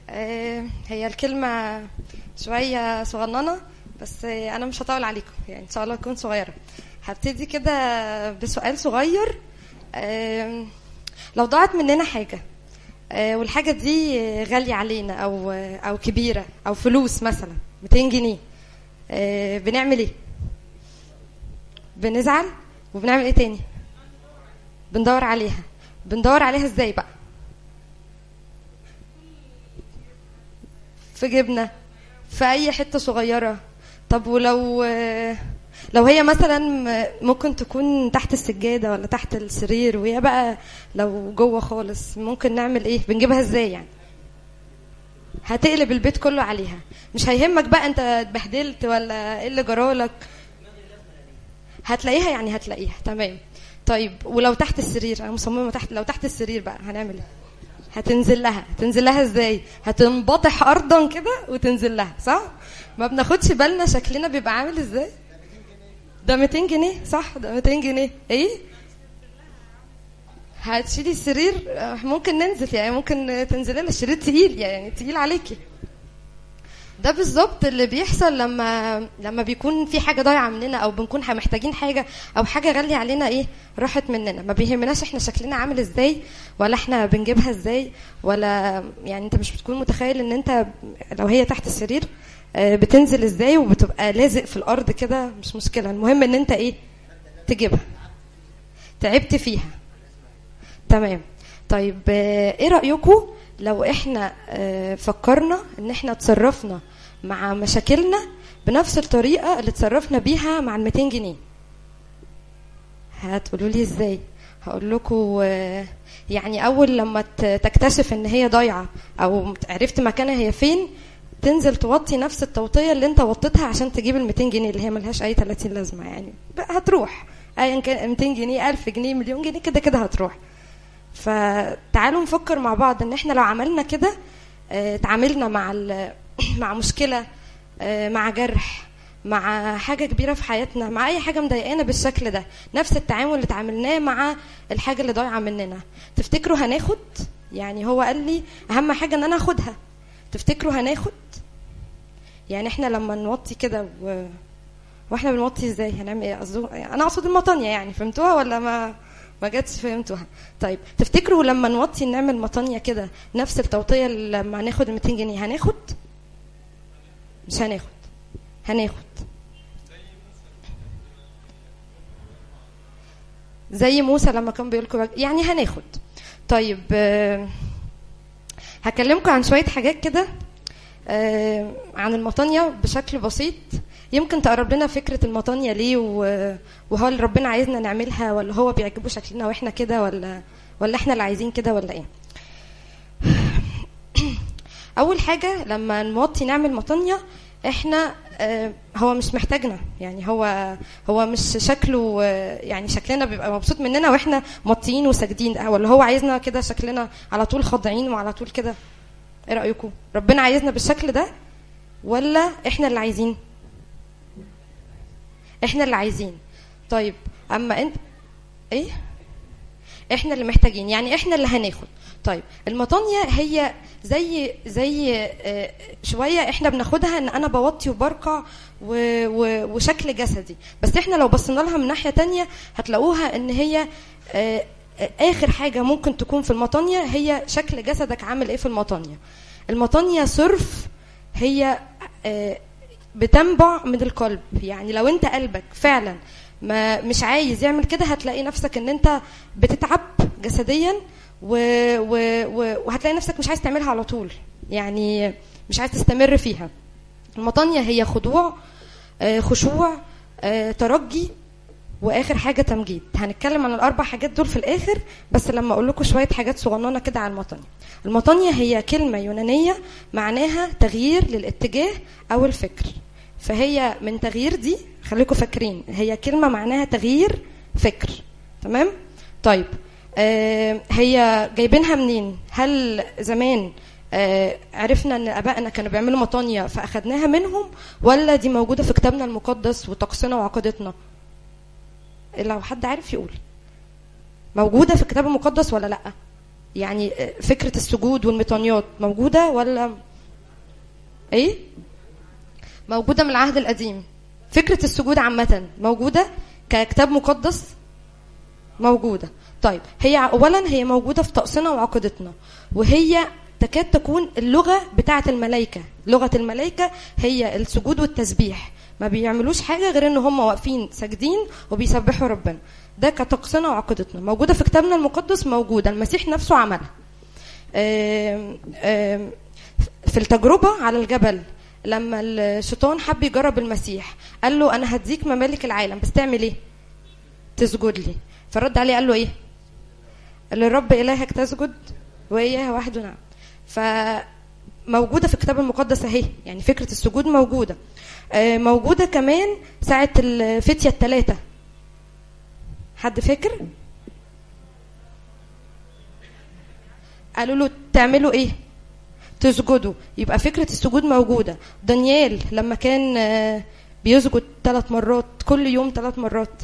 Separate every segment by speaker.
Speaker 1: هي الكلمة شوية صغننة، بس أنا مش هطول عليكم، يعني إن شاء الله تكون صغيرة. هبتدي كده بسؤال صغير. لو ضاعت مننا حاجة والحاجة دي غالية علينا أو كبيرة أو فلوس مثلا 200 جنيه، بنعمل إيه؟ بنزعل وبنعمل إيه تاني؟ بندور عليها. بندور عليها إزاي بقى؟ في جبنة، في أي حتة صغيرة. طب ولو هي مثلا ممكن تكون تحت السجادة ولا تحت السرير، وهي بقى لو جوه خالص، ممكن نعمل ايه؟ بنجيبها ازاي يعني؟ هتقلب البيت كله عليها، مش هيهمك بقى انت اتبهدلت ولا ايه اللي جرالك، هتلاقيها يعني هتلاقيها. تمام. طيب ولو تحت السرير، انا مصممة لو تحت السرير بقى هنعمل ايه؟ هتنزل لها ازاي؟ هتنبطح ارضا كده وتنزل لها، صح؟ ما بناخدش بالنا شكلنا بيبقى عامل ازاي. ده 200 جنيه، صح؟ ده 200 جنيه. ايه هتشيلي السرير؟ ممكن ننزل، يعني ممكن تنزلي لنا، السرير تقيل، يعني تقيل عليكي. ده بالظبط اللي بيحصل لما بيكون في حاجه ضايعه مننا، او بنكون محتاجين حاجه، او حاجه غاليه علينا ايه راحت مننا. ما بيهمناش احنا شكلنا عامل ازاي، ولا احنا بنجيبها ازاي، ولا يعني انت مش بتكون متخيل ان انت لو هي تحت السرير بتنزل ازاي وبتبقى لازق في الارض كده. مش مشكله، المهم ان انت ايه؟ تجيبها، تعبت فيها. تمام. طيب ايه رأيكم لو احنا فكرنا ان احنا تصرفنا مع مشاكلنا بنفس الطريقة اللي تصرفنا بيها مع 200 جنيه؟ هتقولوا لي ازاي؟ هقول لكم يعني اول لما تكتشف ان هي ضايعة او عرفت مكانها هي فين، تنزل توطي نفس التوطية اللي انت وطيتها عشان تجيب ال 200 جنيه اللي هي ملهاش اي 30 لازمة، يعني هتروح ايا كان 200 جنيه 1000 جنيه مليون جنيه كده كده هتروح. فتعالوا نفكر مع بعض ان احنا لو عملنا كده، تعاملنا مع مشكلة، مع جرح، مع حاجة كبيرة في حياتنا، مع اي حاجة مضايقانا بالشكل ده، نفس التعامل اللي تعاملناه مع الحاجة اللي ضايعة مننا، تفتكروا هناخد؟ يعني هو قال لي اهم حاجة ان انا اخدها، تفتكروا هناخد؟ يعني احنا لما نوطي كده واحنا بنوطي ازاي هنعمل ايه؟ انا اقصد المطانية، يعني فهمتوها ولا ما جاتش فهمتوها؟ طيب تفتكروا لما نوطي نعمل مطانية كده نفس التوطية لما ناخد 200 جنيه هناخد؟ مش هناخد. زي موسى لما كان بيقولكم يعني هناخد. طيب هكلمكم عن شوية حاجات كده عن المطانية بشكل بسيط، يمكن تقرب لنا فكرة المطانية ليه، وهل ربنا عايزنا نعملها، ولا هو بيعجبه شكلنا واحنا كده، ولا احنا اللي عايزين كده، ولا ايه؟ اول حاجة لما نوطي نعمل مطانية، احنا هو مش محتاجنا، يعني هو مش شكله، يعني شكلنا بيبقى مبسوط مننا واحنا موطيين وساجدين، ولا هو عايزنا كده شكلنا على طول خاضعين وعلى طول كده؟ ايه رأيكم؟ ربنا عايزنا بالشكل ده ولا احنا اللي عايزين؟ احنا اللي عايزين. طيب اما انت ايه؟ احنا اللي محتاجين، يعني احنا اللي هناخد. طيب المطانية هي زي شوية احنا بناخدها ان انا بوطي وبرقع وشكل جسدي، بس احنا لو بصينا لها من ناحية تانية هتلاقوها ان هي اخر حاجة ممكن تكون في المطانية هي شكل جسدك عامل ايه في المطانية. المطانية صرف هي بتنبع من القلب، يعني لو انت قلبك فعلا ما مش عايز يعمل كده هتلاقي نفسك ان انت بتتعب جسديا وهتلاقي نفسك مش عايز تعملها على طول، يعني مش عايز تستمر فيها. المطانية هي خشوع، ترجي، واخر حاجة تمجيد. هنتكلم عن الاربع حاجات دول في الاخر، بس لما اقول لكم شوية حاجات صغننة كده عن المطانية. المطانية هي كلمة يونانية معناها تغيير للاتجاه او الفكر، فهي من تغيير دي، خليكم فاكرين هي كلمة معناها تغيير فكر. تمام. طيب هي جايبينها منين؟ هل زمان عرفنا ان ابائنا كانوا بيعملوا مطانية فاخدناها منهم، ولا دي موجودة في كتابنا المقدس وطقسنا وعقيدتنا؟ لو حد عارف يقول موجودة في الكتاب المقدس ولا لا؟ يعني فكرة السجود والميطانيات موجودة ولا ايه؟ موجودة من العهد القديم. فكرة السجود عامة موجودة ككتاب مقدس موجودة. طيب هي اولا هي موجودة في طقسنا وعقيدتنا، وهي تكاد تكون اللغة بتاعة الملائكة. لغة الملائكة هي السجود والتسبيح، ما بيعملوش حاجة غير ان هم واقفين ساجدين وبيسبحوا ربنا. ده كطقسنا وعقيدتنا، موجودة في كتابنا المقدس، موجودة المسيح نفسه عملها. في التجربة على الجبل لما الشيطان حب يجرب المسيح قال له انا هديك ممالك العالم بس تعمل ايه؟ تسجد لي. فرد عليه قال له ايه؟ للرب الهك تسجد واياه وحده. نعم. فموجودة في الكتاب المقدس اهي، يعني فكرة السجود موجودة. موجودة كمان ساعة الفتية الثلاثة. حد فاكر؟ قالوا له تعملوا ايه؟ تسجدوا. يبقى فكرة السجود موجودة. دانيال لما كان بيسجد 3 مرات كل يوم 3 مرات،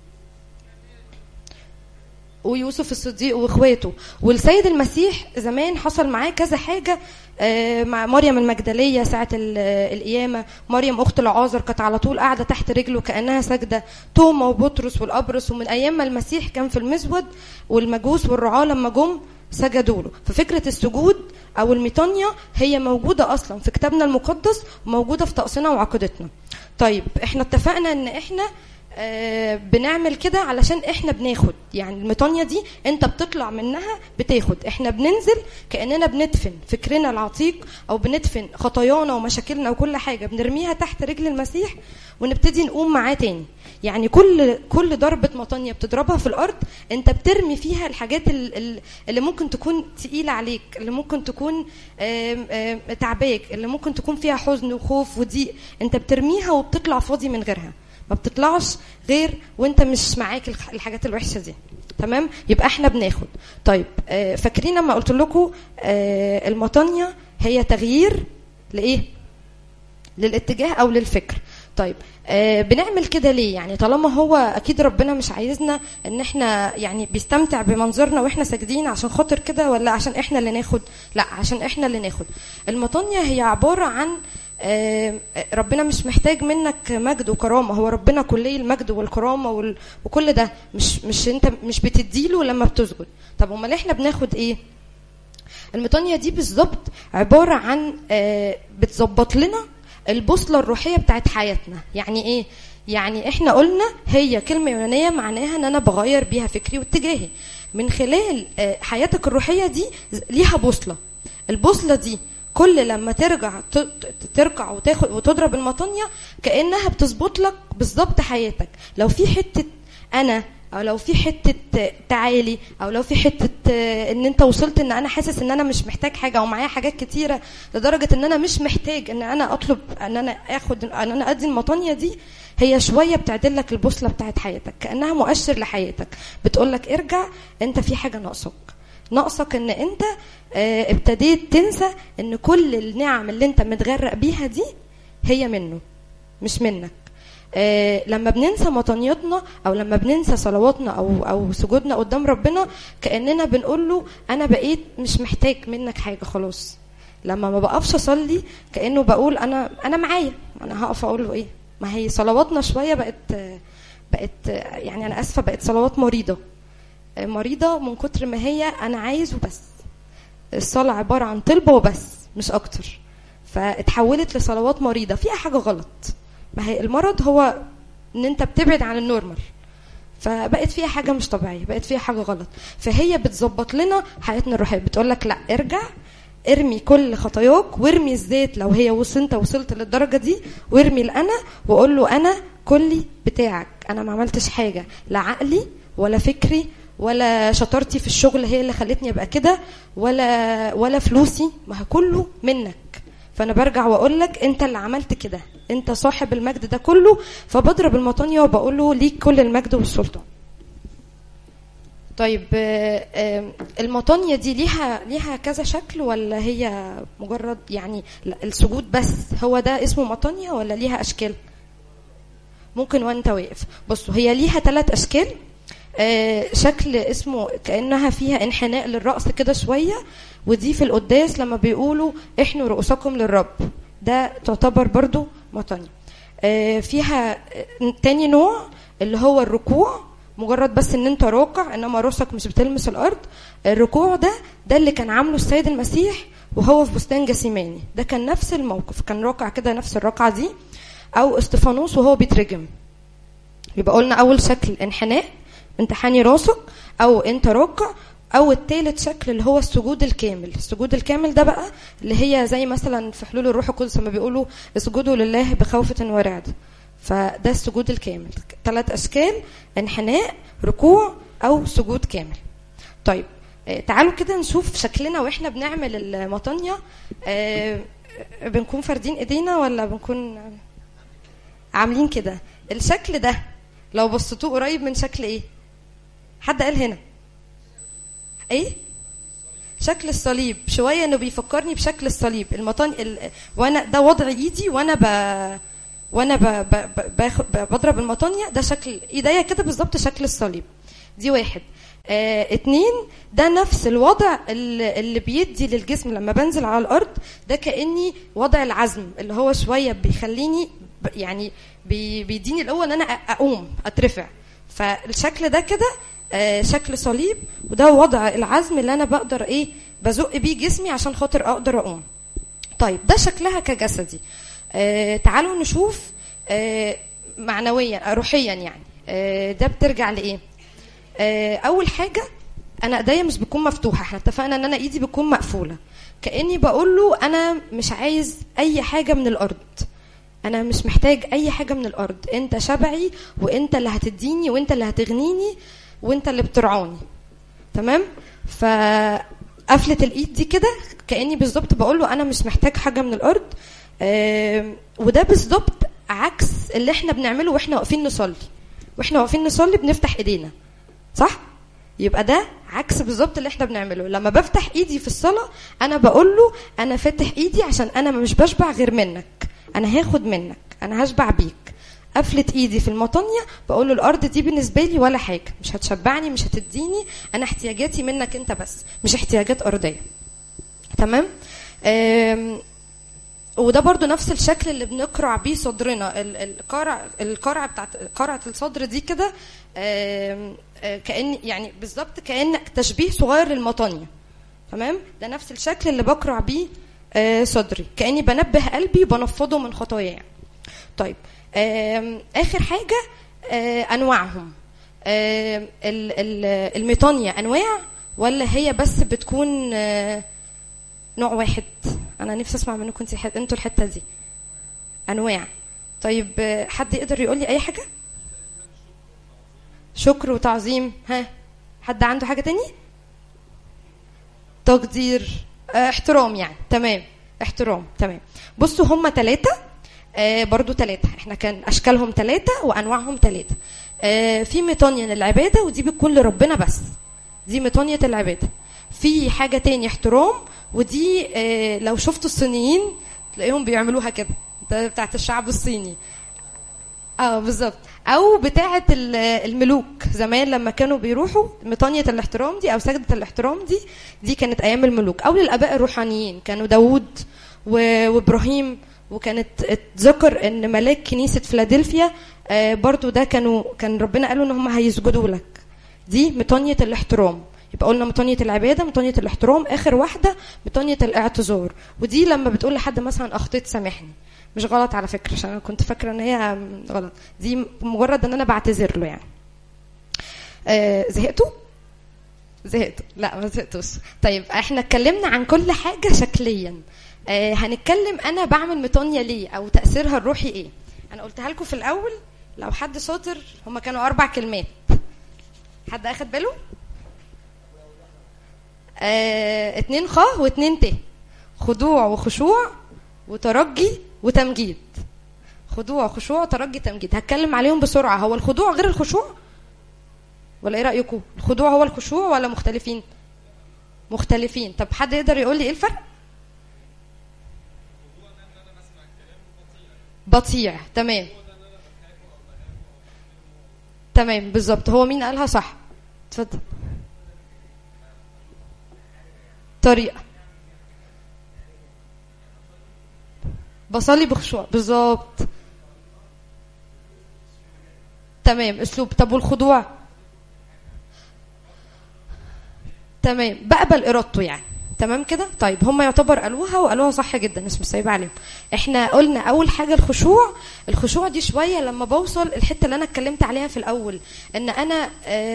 Speaker 1: ويوسف الصديق واخواته، والسيد المسيح زمان حصل معاه كذا حاجة. مع مريم المجدلية ساعة القيامة، مريم أخت العازر كانت على طول قاعدة تحت رجله كأنها سجدة، توما وبطرس والأبرص، ومن أيام ما المسيح كان في المزود والمجوس والرعاة لما جم سجدوا له. ففكرة السجود أو الميطانيا هي موجودة أصلا في كتابنا المقدس وموجودة في طقسنا وعقيدتنا. طيب احنا اتفقنا ان احنا بنعمل كده علشان احنا بناخد، يعني الميطانيا دي انت بتطلع منها بتاخد. احنا بننزل كأننا بندفن فكرنا العتيق او بندفن خطايانا ومشاكلنا وكل حاجة بنرميها تحت رجل المسيح ونبتدي نقوم معاه تاني. يعني كل ضربة ميطانيا بتضربها في الارض انت بترمي فيها الحاجات اللي ممكن تكون تقيلة عليك، اللي ممكن تكون تعباك، اللي ممكن تكون فيها حزن وخوف وضيق، انت بترميها وبتطلع فاضي من غيرها، ما بتطلعش غير وانت مش معاك الحاجات الوحشة دي. تمام؟ يبقى احنا بناخد. طيب فاكرين لما قلت لكم الميطانيا هي تغيير لايه؟ للاتجاه او للفكر. طيب بنعمل كده ليه؟ يعني طالما هو اكيد ربنا مش عايزنا ان احنا يعني بيستمتع بمنظرنا واحنا ساجدين عشان خاطر كده، ولا عشان احنا اللي ناخد؟ لا، عشان احنا اللي ناخد. الميطانيا هي عبارة عن ربنا مش محتاج منك مجد وكرامة، هو ربنا كلي المجد والكرامة وكل ده مش انت مش بتديله لما بتسجد. طب امال احنا بناخد ايه؟ الميطانيا دي بالظبط عبارة عن بتظبط لنا البوصلة الروحية بتاعت حياتنا. يعني ايه؟ يعني احنا قلنا هي كلمة يونانية معناها ان انا بغير بيها فكري واتجاهي. من خلال حياتك الروحية دي ليها بوصلة. البوصلة دي كل لما ترجع وتاخد وتضرب الميطانيا كأنها بتظبط لك بالظبط حياتك. لو في حتة انا، او لو في حتة تعالي، او لو في حتة ان انت وصلت ان انا حاسس ان انا مش محتاج حاجة ومعايا حاجات كتيرة لدرجة ان انا مش محتاج ان انا اطلب ان انا اخد ان انا ادي الميطانيا دي، هي شوية بتعدل لك البوصلة بتاعت حياتك كأنها مؤشر لحياتك، بتقولك ارجع، انت في حاجة ناقصك ان انت ابتديت تنسى ان كل النعم اللي انت متغرق بيها دي هي منه مش منك. لما بننسى مطانياتنا او لما بننسى صلواتنا او سجودنا قدام ربنا كأننا بنقول له انا بقيت مش محتاج منك حاجة خلاص. لما ما بقفش اصلي كأنه بقول انا معايا، انا هقف اقول له ايه؟ ما هي صلواتنا شوية بقت يعني انا اسفة، بقت صلوات مريضة من كتر ما هي انا عايز وبس. الصلاة عبارة عن طلبة وبس مش اكتر، فاتحولت لصلوات مريضة فيها حاجة غلط. ما هي المرض هو ان انت بتبعد عن النورمال، فبقت فيها حاجة مش طبيعية، بقت فيها حاجة غلط. فهي بتظبط لنا حياتنا الروحية، بتقولك لا ارجع، ارمي كل خطاياك وارمي الذات لو هي انت وصلت للدرجة دي، وارمي الانا وقول له انا كلي بتاعك، انا ما عملتش حاجة، لا عقلي ولا فكري ولا شطارتي في الشغل هي اللي خلتني ابقى كده، ولا فلوسي، ما هو كله منك. فانا برجع واقول لك انت اللي عملت كده، انت صاحب المجد ده كله. فبضرب الميطانيا وبقول له ليك كل المجد والسلطان. طيب الميطانيا دي ليها كذا شكل، ولا هي مجرد يعني السجود بس هو ده اسمه ميطانيا، ولا ليها اشكال؟ ممكن وانت واقف. بصوا هي ليها 3 اشكال. شكل اسمه كأنها فيها انحناء للرأس كده شوية، ودي في القداس لما بيقولوا احنوا رؤوسكم للرب، ده تعتبر برضو مطانية. فيها تاني نوع اللي هو الركوع، مجرد بس ان انت راكع انما راسك مش بتلمس الارض. الركوع ده اللي كان عامله السيد المسيح وهو في بستان جسيماني، ده كان نفس الموقف، كان راكع كده نفس الركعة دي. او استفانوس وهو بيترجم، يبقى قلنا اول شكل انحناء انت حاني راسك او انت راكع. او الثالث شكل اللي هو السجود الكامل. السجود الكامل ده بقى اللي هي زي مثلا في حلول الروح القدس لما بيقولوا اسجدوا لله بخوفة ورعد، فده السجود الكامل. 3 اشكال: انحناء، ركوع، او سجود كامل. طيب تعالوا كده نشوف شكلنا واحنا بنعمل المطانية. بنكون فاردين ايدينا ولا بنكون عاملين كده؟ الشكل ده لو بصيتوه قريب من شكل ايه؟ حد قال هنا ايه؟ شكل الصليب شويه، انه بيفكرني بشكل الصليب. وانا ده وضع ايدي وانا بضرب المطانية، ده شكل ايديا كده بالظبط شكل الصليب. دي 1. 2 ده نفس الوضع اللي بيدي للجسم لما بنزل على الارض، ده كاني وضع العزم اللي هو شويه بيخليني يعني بيديني القوه ان انا اقوم اترفع. فالشكل ده كده شكل صليب، وده وضع العزم اللي انا بقدر بزق بيه جسمي عشان خاطر اقدر اقوم. طيب ده شكلها كجسدي. تعالوا نشوف معنويا روحيا يعني ده بترجع لايه؟ اول حاجه انا ايديا مش بتكون مفتوحه، احنا اتفقنا ان انا ايدي بتكون مقفوله، كاني بقول له انا مش عايز اي حاجه من الارض، انا مش محتاج اي حاجه من الارض، انت شبعي وانت اللي هتديني وانت اللي هتغنيني وانت اللي بترعاني. تمام؟ فقفله الايد دي كده كاني بالظبط بقول له انا مش محتاج حاجه من الارض. وده بالظبط عكس اللي احنا بنعمله واحنا واقفين نصلي. واحنا واقفين نصلي بنفتح ايدينا، صح؟ يبقى ده عكس بالظبط اللي احنا بنعمله. لما بفتح ايدي في الصلاه انا بقول له انا فاتح ايدي عشان انا مش بشبع غير منك، انا هاخد منك، انا هشبع بيك. قفله ايدي في المطانيه بقول له الارض دي بالنسبه لي ولا حاجه، مش هتشبعني، مش هتديني، انا احتياجاتي منك انت بس، مش احتياجات ارضيه. تمام؟ وده برضو نفس الشكل اللي بنقرع بيه صدرنا. القرع بتاعت قرعه الصدر دي كده كأن يعني بالظبط كأن تشبيه صغير للمطانية. تمام؟ ده نفس الشكل اللي بقرع بيه صدري، كأني بنبه قلبي وبنفضه من خطايا يعني. طيب آخر حاجة أنواعهم. المطانية أنواع ولا هي بس بتكون نوع واحد؟ أنا نفسي أسمع منكم انتوا الحتة دي. أنواع. طيب حد يقدر يقول لي أي حاجة؟ شكر وتعظيم. ها حد عنده حاجة تاني؟ تقدير، احترام يعني. تمام، احترام. تمام. بصوا هم 3 برضو 3، احنا كان اشكالهم 3 وانواعهم 3. في مطانية للعبادة ودي بتكون لربنا بس، دي مطانية العبادة. في حاجة تاني احترام، ودي لو شفتوا الصينيين تلاقيهم بيعملوها كده، ده بتاعت الشعب الصيني. بالظبط. او بتاعه الملوك زمان لما كانوا بيروحوا مطانيه الاحترام دي او سجده الاحترام دي كانت ايام الملوك. او للاباء الروحانيين كانوا داود وابراهيم، وكانت اتذكر ان ملاك كنيسه فيلادلفيا برضو ده كان ربنا قالوا ان هم هيسجدوا لك. دي مطانيه الاحترام. يبقى قلنا مطانيه العباده، مطانيه الاحترام، اخر واحده مطانيه الاعتذار. ودي لما بتقول لحد مثلا اخطيت سامحني، مش غلط على فكرة عشان أنا كنت فاكرة ان هي غلط، دي مجرد ان انا بعتذر له يعني. زهقتوا؟ لا ما زهقتوش. طيب احنا اتكلمنا عن كل حاجة شكليا. هنتكلم انا بعمل مطانية ليه او تأثيرها الروحي ايه. انا قلتها لكم في الاول، لو حد شاطر هما كانوا 4 كلمات، حد اخد باله؟ 2 خ و2 ت، خضوع وخشوع وترجي وتمجيد. خضوع خشوع ترجي تمجيد. هتكلم عليهم بسرعة. هو الخضوع غير الخشوع ولا ايه رأيكم؟ الخضوع هو الخشوع ولا مختلفين؟ مختلفين. طب حد يقدر يقول لي ايه الفرق؟ بطيع. تمام بالظبط. هو مين قالها صح؟ اتفضل. طريقه بصلي بخشوع بالظبط. تمام. اسلوب. طب والخضوع؟ تمام، بقبل ارادته يعني. تمام كده. طيب هم يعتبر قالوها صح جدا، مش سايبه عليهم. احنا قلنا اول حاجه الخشوع. الخشوع دي شويه لما بوصل الحته اللي انا اتكلمت عليها في الاول، ان انا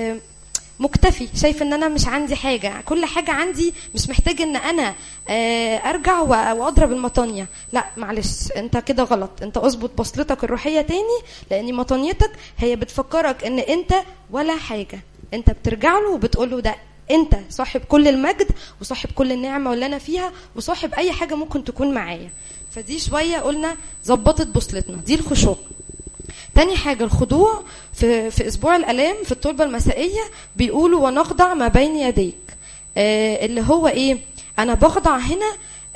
Speaker 1: مكتفي، شايف ان انا مش عندي حاجه، كل حاجه عندي، مش محتاج ان انا ارجع واضرب المطانيه. لا معلش، انت كده غلط. انت اظبط بصلتك الروحيه تاني، لان مطانيتك هي بتفكرك ان انت ولا حاجه. انت بترجع له وبتقول له ده انت صاحب كل المجد وصاحب كل النعمه واللي انا فيها وصاحب اي حاجه ممكن تكون معايا. فدي شويه قلنا ظبطت بصلتنا، دي الخشوع. تاني حاجه الخضوع. في اسبوع الالام في الطلبه المسائيه بيقولوا ونخضع ما بين يديك. اللي هو ايه؟ انا بخضع هنا.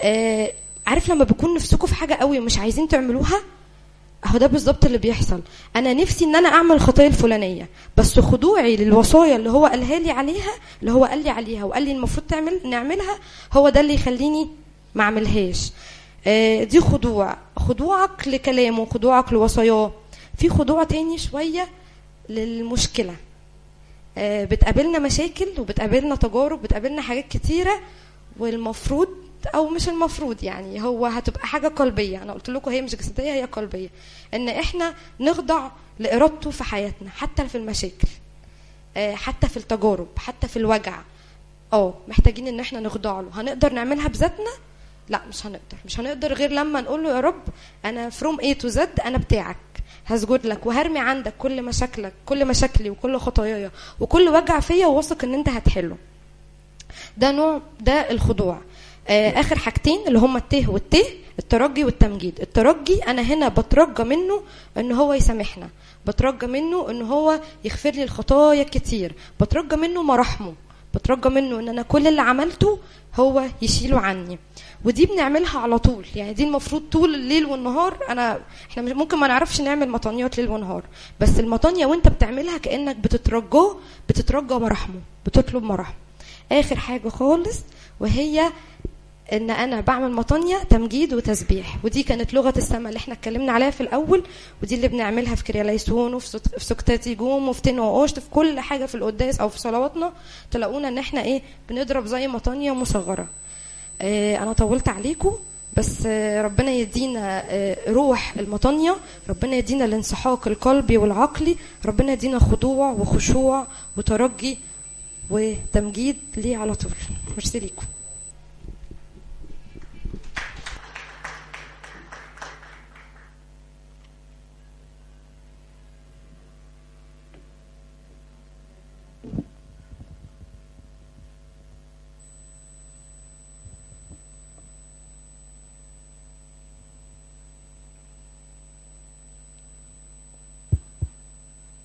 Speaker 1: عارف لما بيكون نفسكم في حاجه قوي ومش عايزين تعملوها؟ اهو ده بالظبط اللي بيحصل. انا نفسي ان انا اعمل الخطيه الفلانيه، بس خضوعي للوصايا اللي هو قالها لي عليها، اللي هو قال لي عليها وقال لي المفروض نعملها، هو ده اللي يخليني ما اعملهاش. دي خضوع. خضوعك لكلامه، خضوعك لوصاياه. في خضوع تاني شويه للمشكله. بتقابلنا مشاكل وبتقابلنا تجارب، بتقابلنا حاجات كتيره، والمفروض او مش المفروض يعني، هو هتبقى حاجه قلبيه. انا قلت لكم هي مش جسديه، هي قلبيه. ان احنا نخضع لارادته في حياتنا، حتى في المشاكل، حتى في التجارب، حتى في الوجع. محتاجين ان احنا نخضع له. هنقدر نعملها بذاتنا؟ لا، مش هنقدر غير لما نقول له يا رب انا from A to Z انا بتاعك، هسجد لك وهرمي عندك كل مشاكلك، كل مشاكلي وكل خطاياي وكل وجع فيا، وواثق ان انت هتحله. ده نوع، ده الخضوع. اخر حاجتين اللي هما الته والته، الترجي والتمجيد. الترجي انا هنا بترجى منه ان هو يسامحنا، بترجى منه ان هو يغفر لي الخطايا كتير، بترجى منه مراحمه، بترجى منه ان انا كل اللي عملته هو يشيله عني. ودي بنعملها على طول يعني، دي المفروض طول الليل والنهار. احنا ممكن ما نعرفش نعمل مطانيات ليل ونهار، بس المطانية وانت بتعملها كأنك بتترجى مراحمه، بتطلب مراحمه. اخر حاجة خالص وهي ان انا بعمل مطانية تمجيد وتسبيح. ودي كانت لغة السماء اللي احنا اتكلمنا عليها في الاول، ودي اللي بنعملها في كرياليسون وفي سكتاتي جوم وفي تين وقشت، في كل حاجة في القداس او في صلواتنا تلاقونا ان احنا بنضرب زي مطانية مصغرة. انا طولت عليكم، بس ربنا يدينا روح المطانية، ربنا يدينا الانسحاق القلبي والعقلي، ربنا يدينا خضوع وخشوع وترجي وتمجيد ليه على طول. ميرسي ليكم.